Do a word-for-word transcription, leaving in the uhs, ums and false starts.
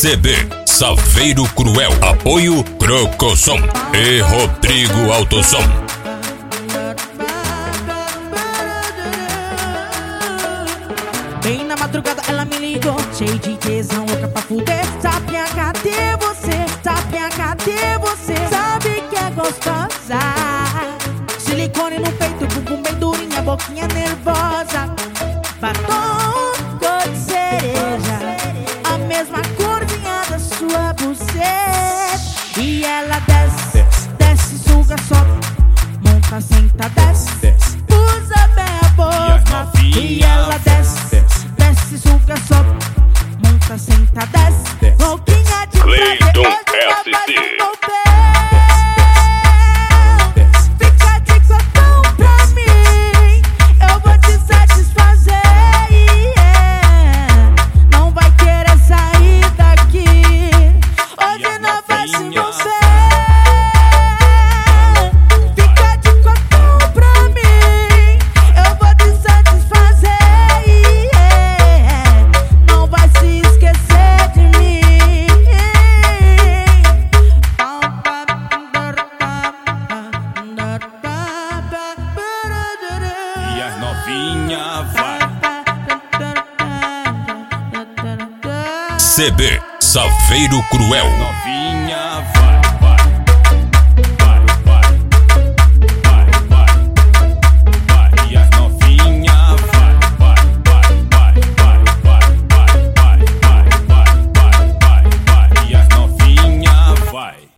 C B Saveiro Cruel. Apoio Crocosom e Rodrigo Autosom. Bem na madrugada ela me ligou, cheio de tesão, louca pra fuder. Tapinha, cadê você? Tapinha, cadê você? Sabe que é gostosa. Silicone no peito, bumbum bem durinha, boquinha nervosa. Batom cor de cereja, a mesma corzinha da sua buceta. E ela desce, desce, desce, suga, sobe, monta, senta, desce, desce, usa bem a boca. E ela desce, desce, desce, suga, sobe, monta, senta, desce, desce, boquinha de Cleiton prazer, S C. Fica de cotão pra mim, eu vou te satisfazer, yeah. Não vai querer sair daqui, hoje não vai se você. Fica de cotão pra mim, eu vou te satisfazer, yeah. Não vai se esquecer de mim. E as novinha vai. C B Saveiro Cruel.